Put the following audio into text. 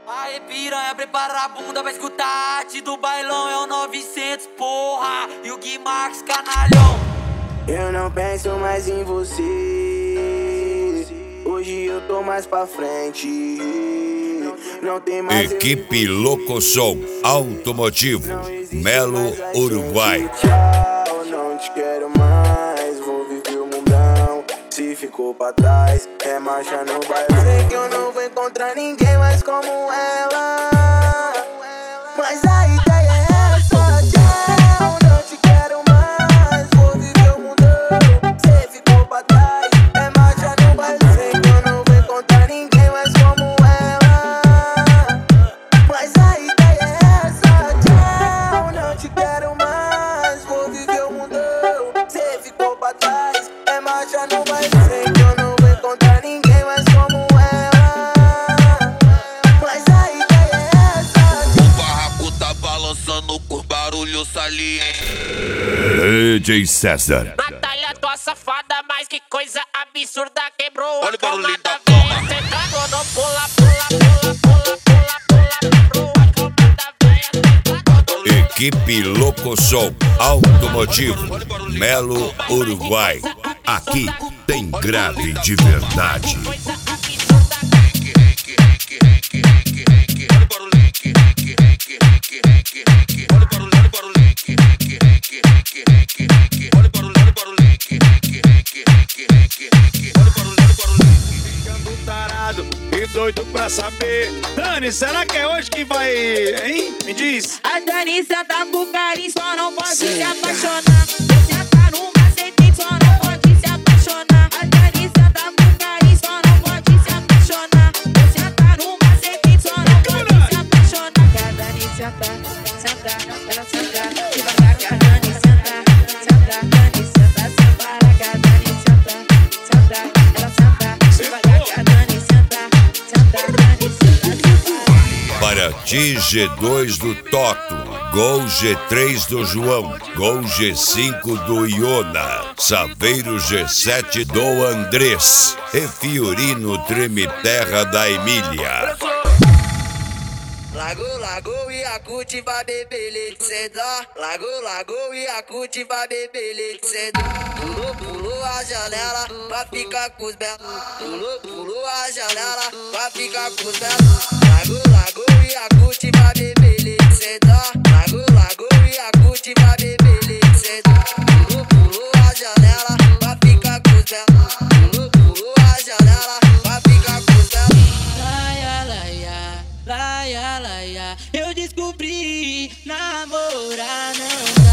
Aê piranha, prepara a bunda, vai escutar a arte do bailão. É o 900, porra, e o Gui Max, canalhão. Eu não penso mais em você, hoje eu tô mais pra frente. Não tem mais Equipe Louco Som Automotivo, Melo, Uruguai. Tchau, não te quero mais, vou viver o mundão. Se ficou pra trás, é marcha no baile. Sei que eu não vou encontrar ninguém mais como ela, mas a ideia é essa. Tchau, não te quero mais, vou viver o mundão. Se ficou pra trás, é marcha no baile. Sei que eu não vou encontrar ninguém mais como ela, mas a ideia é essa. Tchau, não te quero mais, vou viver o mundão. Se ficou pra trás, é marcha no baile. Sei que eu não vou encontrar ninguém mais como ela, mas a ideia é essa. O barraco tá balançando com barulho saliente. DJ César. Natália, tua safada, mas que coisa absurda. Quebrou Olha a o barulhinho calma da da cama. véia. Cê tragou no pula, pula, pula, pula, pula, pula. Quebrou a calma da véia. Cê tragou no Equipe Louco Som Automotivo, Melo, Uruguai. Aqui tem grave de verdade. coisa absurda. Tarado e doido pra saber. Dani, será que é hoje que vai, hein? Me diz. A Dani senta pro carinho, só não pode se apaixonar. Você tá no macete, só não pode se apaixonar. A Dani senta pro carinho, só não pode se apaixonar. Você tá no macete, só não pode se apaixonar. Que a Dani senta, senta, ela senta. Devagar que a Dani senta, senta, Dani senta, senta. Que a Dani senta, senta, ela senta. Devagar que a Dani senta, senta, Dani senta, senta. Para ti, G2 do Toto, Gol G3 do João, Gol G5 do Iona, Saveiro G7 do Andrés e Fiorino Treme Terra da Emília. Lago, Iacute vai beber leite sedar. Lago, Iacute vai beber leite sedar. Pulou a janela pra ficar com os belos. Pulou a janela pra ficar com os belos. Lago, Iacute vai beber leite sedar. Lago, Iacute vai beber leite sedar. Pulou a janela pra ficar com os belos. Pulou a janela pra ficar com os belos. Laia, laia, laia, laia. Eu descobri namorar não